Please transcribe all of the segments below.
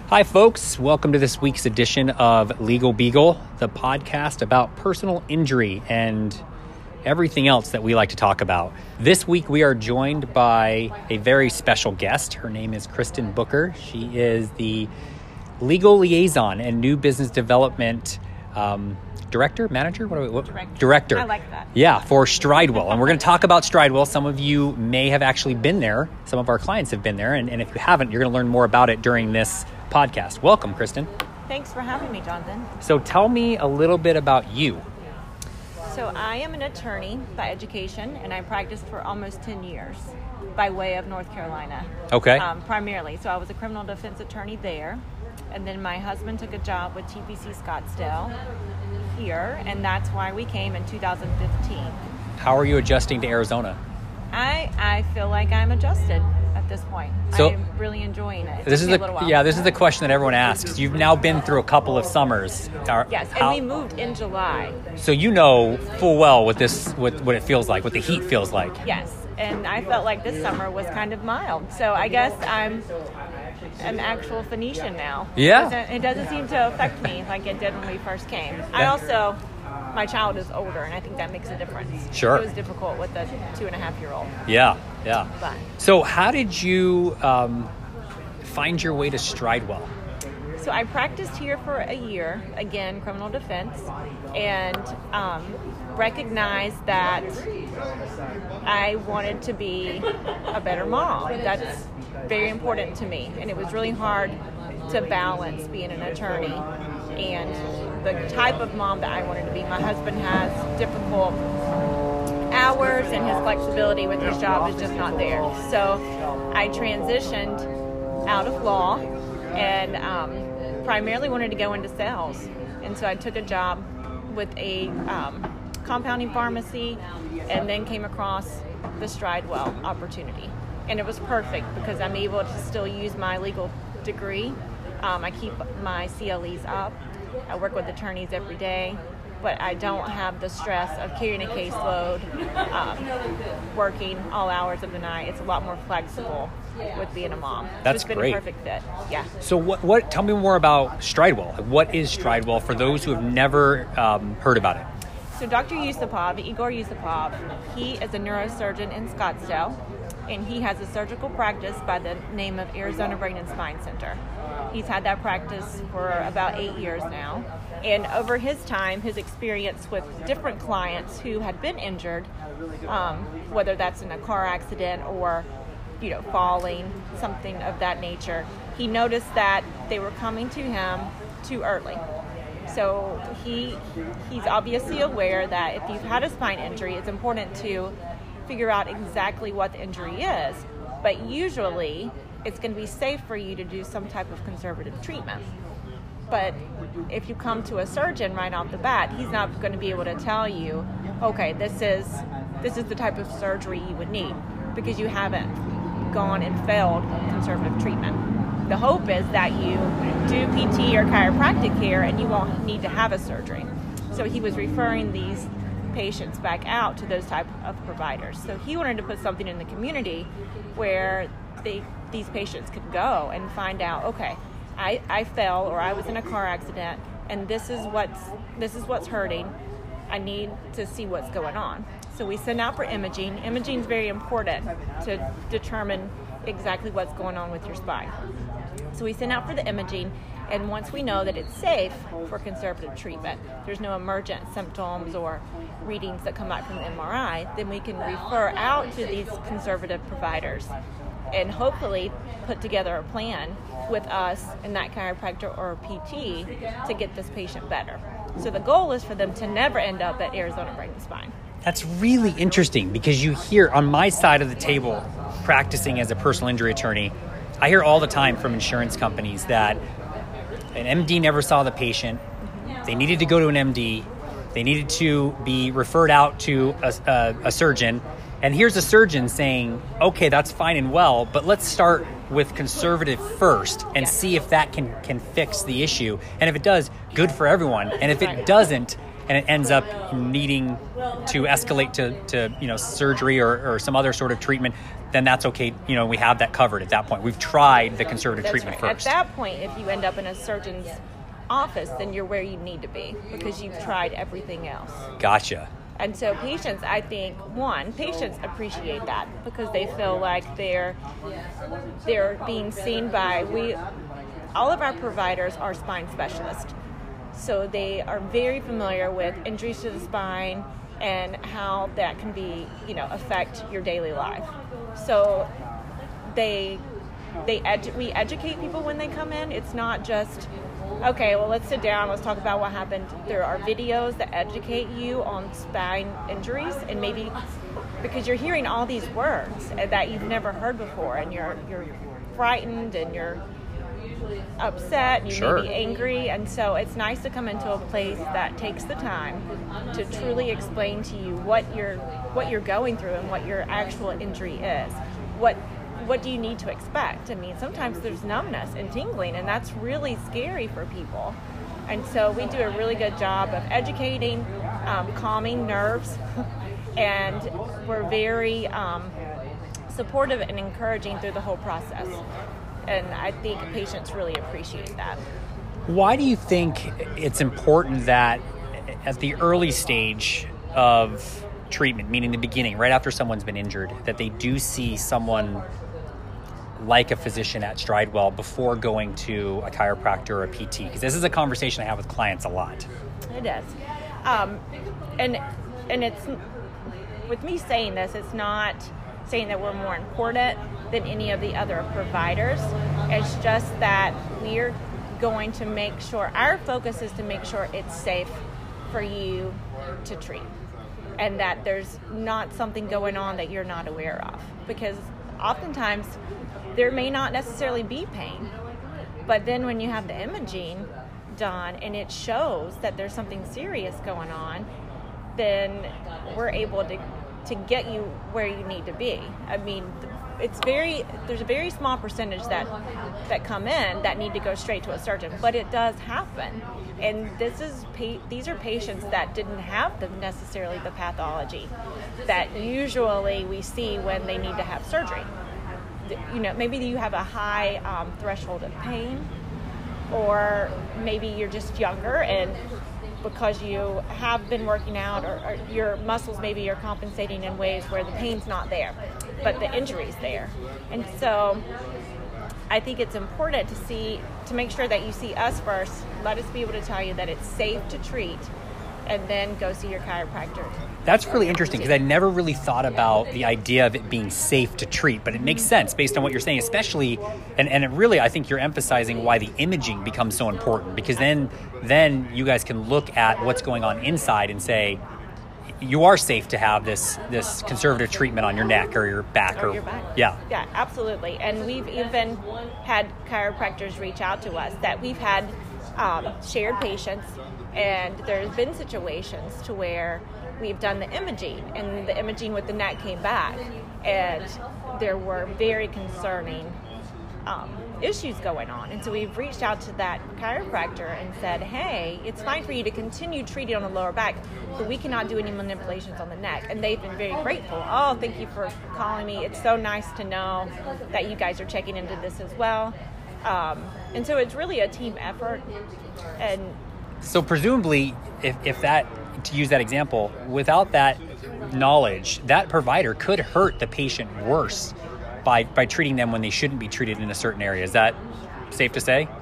Hi, folks. Welcome to this week's edition of Legal Beagle, the podcast about personal injury and everything else that we like to talk about. This week, we are joined by a very special guest. Her name is Kristen Booker. She is the legal liaison and new business development director. Director. I like that. Yeah, for Stridewell. And we're going to talk about Stridewell. Some of you may have actually been there. Some of our clients have been there. And if you haven't, you're going to learn more about it during this podcast. Welcome, Kristen. Thanks for having me, Jonathan. So tell me a little bit about you. So I am an attorney by education, and I practiced for almost 10 years by way of North Carolina. Okay. Primarily. So I was a criminal defense attorney there. And then my husband took a job with TPC Scottsdale here, and that's why we came in 2015. How are you adjusting to Arizona? I feel like I'm adjusted at this point. So, I'm really enjoying it. This is the question that everyone asks. You've now been through a couple of summers. Yes, and we moved in July. So you know full well what it feels like, what the heat feels like. Yes, and I felt like this summer was kind of mild. So I guess I'm an actual Phoenician now. Yeah. It doesn't seem to affect me like it did when we first came. My child is older, and I think that makes a difference. Sure. It was difficult with the 2.5-year-old. Yeah. But. So how did you find your way to Stridewell? So I practiced here for a year, again, criminal defense, and recognized that I wanted to be a better mom. That's very important to me, and it was really hard to balance being an attorney and the type of mom that I wanted to be. My husband has difficult hours, and his flexibility with his job is just not there. So I transitioned out of law and primarily wanted to go into sales. And so I took a job with a compounding pharmacy and then came across the Stridewell opportunity. And it was perfect because I'm able to still use my legal degree. I keep my CLEs up. I work with attorneys every day, but I don't have the stress of carrying a caseload, working all hours of the night. It's a lot more flexible with being a mom. That's it's been great. A perfect fit. Yeah. So what? Tell me more about Stridewell. What is Stridewell for those who have never heard about it? So Dr. Yusupov, Igor Yusupov, he is a neurosurgeon in Scottsdale, and he has a surgical practice by the name of Arizona Brain and Spine Center. He's had that practice for about 8 years now. And over his time, his experience with different clients who had been injured, whether that's in a car accident or, falling, something of that nature, he noticed that they were coming to him too early. So he's obviously aware that if you've had a spine injury, it's important to figure out exactly what the injury is. But usually, it's going to be safe for you to do some type of conservative treatment. But if you come to a surgeon right off the bat, he's not going to be able to tell you, okay, this is the type of surgery you would need, because you haven't gone and failed conservative treatment. The hope is that you do PT or chiropractic care and you won't need to have a surgery. So he was referring these patients back out to those type of providers. So he wanted to put something in the community where these patients could go and find out, okay, I fell or I was in a car accident and this is what's hurting. I need to see what's going on. So we send out for imaging. Imaging is very important to determine exactly what's going on with your spine. So we send out for the imaging, and once we know that it's safe for conservative treatment, there's no emergent symptoms or readings that come back from the MRI, then we can refer out to these conservative providers and hopefully put together a plan with us and that chiropractor or PT to get this patient better. So the goal is for them to never end up at Arizona Brain and Spine. That's really interesting because you hear on my side of the table, practicing as a personal injury attorney, I hear all the time from insurance companies that an MD never saw the patient. They needed to go to an MD. They needed to be referred out to a surgeon. And here's a surgeon saying, okay, that's fine and well, but let's start with conservative first and see if that can fix the issue. And if it does, good for everyone. And if it doesn't, and it ends up needing to escalate to surgery or some other sort of treatment, then that's okay. You know, we have that covered at that point. We've tried the conservative That's treatment right. first. At that point, if you end up in a surgeon's office, then you're where you need to be because you've tried everything else. Gotcha. And so patients, I think, patients appreciate that because they feel like they're being seen by, all of our providers are spine specialists. So they are very familiar with injuries to the spine and how that can be, affect your daily life. So we educate people when they come in. It's not just, okay, well, let's sit down, let's talk about what happened. There are videos that educate you on spine injuries, and maybe because you're hearing all these words that you've never heard before, and you're frightened and you're upset, and you Sure. may be angry, and so it's nice to come into a place that takes the time to truly explain to you what you're going through and what your actual injury is. What do you need to expect? I mean, sometimes there's numbness and tingling, and that's really scary for people. And so we do a really good job of educating, calming nerves, and we're very supportive and encouraging through the whole process. And I think patients really appreciate that. Why do you think it's important that at the early stage of treatment, meaning the beginning, right after someone's been injured, that they do see someone like a physician at Stridewell before going to a chiropractor or a PT? Because this is a conversation I have with clients a lot. It is. And it's, with me saying this, it's not saying that we're more important than any of the other providers. It's just that we're going to make sure, our focus is to make sure it's safe for you to treat, and that there's not something going on that you're not aware of. Because oftentimes there may not necessarily be pain, but then when you have the imaging done and it shows that there's something serious going on, then we're able to get you where you need to be. I mean, there's a very small percentage that come in that need to go straight to a surgeon, but it does happen. And these are patients that didn't have necessarily the pathology that usually we see when they need to have surgery. Maybe you have a high threshold of pain, or maybe you're just younger, and because you have been working out, or your muscles maybe are compensating in ways where the pain's not there, but the injury's there. And so I think it's important to make sure that you see us first. Let us be able to tell you that it's safe to treat, and then go see your chiropractor. That's really interesting because I never really thought about the idea of it being safe to treat, but it makes sense based on what you're saying, especially, and it really, I think you're emphasizing why the imaging becomes so important, because then you guys can look at what's going on inside and say, you are safe to have this conservative treatment on your neck or your back. Or your back. Yeah. Yeah, absolutely. And we've even had chiropractors reach out to us that we've had shared patients, and there's been situations to where we've done the imaging, and the imaging with the neck came back, and there were very concerning issues going on. And so we've reached out to that chiropractor and said, hey, it's fine for you to continue treating on the lower back, but we cannot do any manipulations on the neck. And they've been very grateful. Oh, thank you for calling me. It's so nice to know that you guys are checking into this as well. And so it's really a team effort. And so presumably, if that, to use that example, without that knowledge, that provider could hurt the patient worse by treating them when they shouldn't be treated in a certain area. Is that safe to say?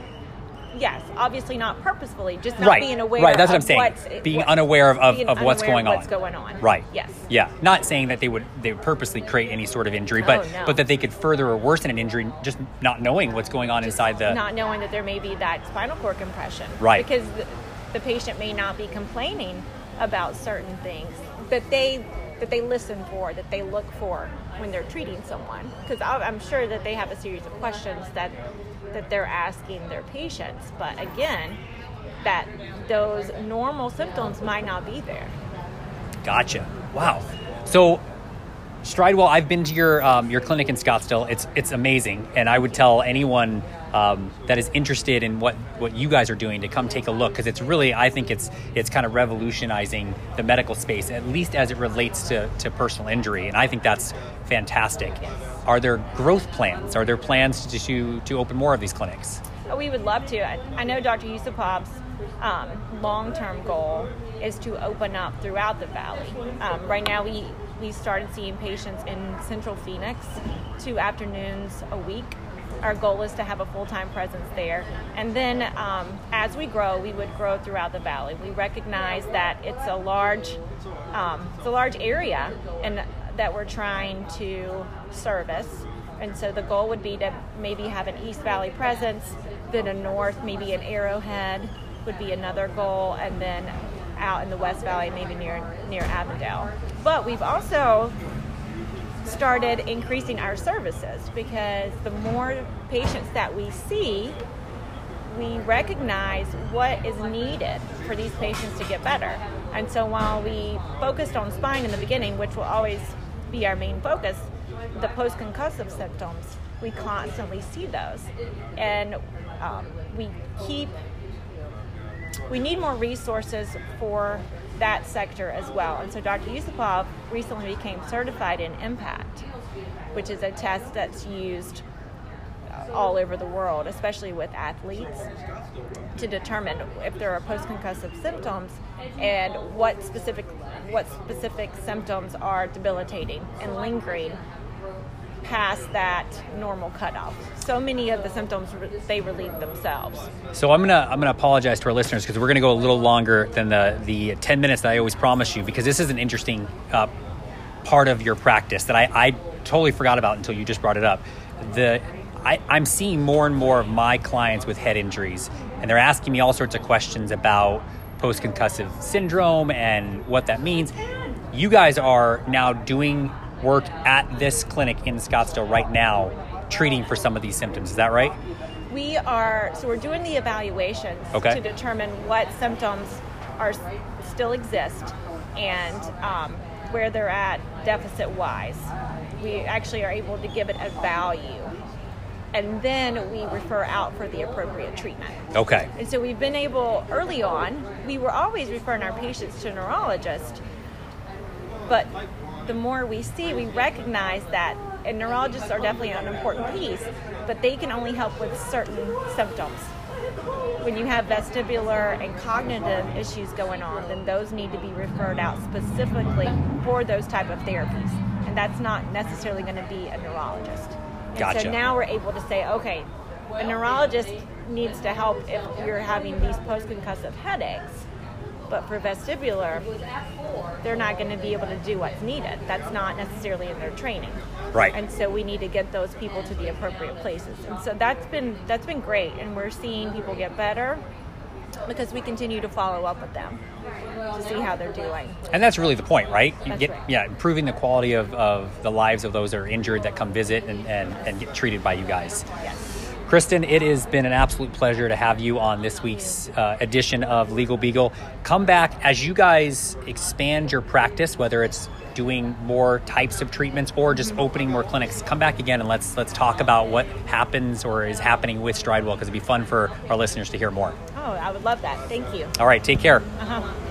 Yes, obviously not purposefully, just not being aware. Right, that's what I'm saying. Being unaware of what's going on. What's going on. Right. Yes. Yeah. Not saying that they would purposely create any sort of injury, but that they could further or worsen an injury just not knowing what's going on inside the... Not knowing that there may be that spinal cord compression. Right. Because the patient may not be complaining about certain things that they listen for, that they look for when they're treating someone. Because I'm sure that they have a series of questions that they're asking their patients. But again, that those normal symptoms might not be there. Gotcha. Wow. So Stridewell, I've been to your clinic in Scottsdale. It's amazing, and I would tell anyone that is interested in what you guys are doing to come take a look, because it's really, I think it's kind of revolutionizing the medical space, at least as it relates to personal injury, and I think that's fantastic. Yes. Are there growth plans? Are there plans to open more of these clinics? We would love to. I know Dr. Yusupov's long-term goal is to open up throughout the valley. Right now, we started seeing patients in Central Phoenix 2 afternoons a week. Our goal is to have a full-time presence there. And then as we grow, we would grow throughout the valley. We recognize that it's a large area and that we're trying to service. And so the goal would be to maybe have an East Valley presence, then a north, maybe an Arrowhead would be another goal, and then out in the West Valley, maybe near Avondale. But we've also started increasing our services, because the more patients that we see, we recognize what is needed for these patients to get better. And so while we focused on spine in the beginning, which will always be our main focus, the post-concussive symptoms, we constantly see those. And we need more resources for that sector as well. And so Dr. Yusupov recently became certified in IMPACT, which is a test that's used all over the world, especially with athletes, to determine if there are post-concussive symptoms and what specific symptoms are debilitating and lingering past that normal cutoff. So many of the symptoms, they relieve themselves. So I'm gonna apologize to our listeners, because we're gonna go a little longer than the 10 minutes that I always promise you, because this is an interesting part of your practice that I totally forgot about until you just brought it up. I'm seeing more and more of my clients with head injuries, and they're asking me all sorts of questions about post-concussive syndrome and what that means. You guys are now doing work at this clinic in Scottsdale right now, treating for some of these symptoms. Is that right? We're doing the evaluations to determine what symptoms still exist and where they're at deficit-wise. We actually are able to give it a value. And then we refer out for the appropriate treatment. Okay. And so we've been able, early on, we were always referring our patients to a neurologist, but the more we see, we recognize that, and neurologists are definitely an important piece, but they can only help with certain symptoms. When you have vestibular and cognitive issues going on, then those need to be referred out specifically for those type of therapies. And that's not necessarily going to be a neurologist. Gotcha. So now we're able to say, okay, a neurologist needs to help if you're having these post-concussive headaches. But for vestibular, they're not going to be able to do what's needed. That's not necessarily in their training. Right. And so we need to get those people to the appropriate places. And so that's been great. And we're seeing people get better because we continue to follow up with them to see how they're doing. And that's really the point, right? Right. Yeah, improving the quality of the lives of those that are injured that come visit and get treated by you guys. Yes. Kristen, it has been an absolute pleasure to have you on this week's edition of Legal Beagle. Come back as you guys expand your practice, whether it's doing more types of treatments or just opening more clinics. Come back again and let's talk about what happens or is happening with Stridewell, because it'd be fun for our listeners to hear more. Oh, I would love that. Thank you. All right, take care. Uh-huh.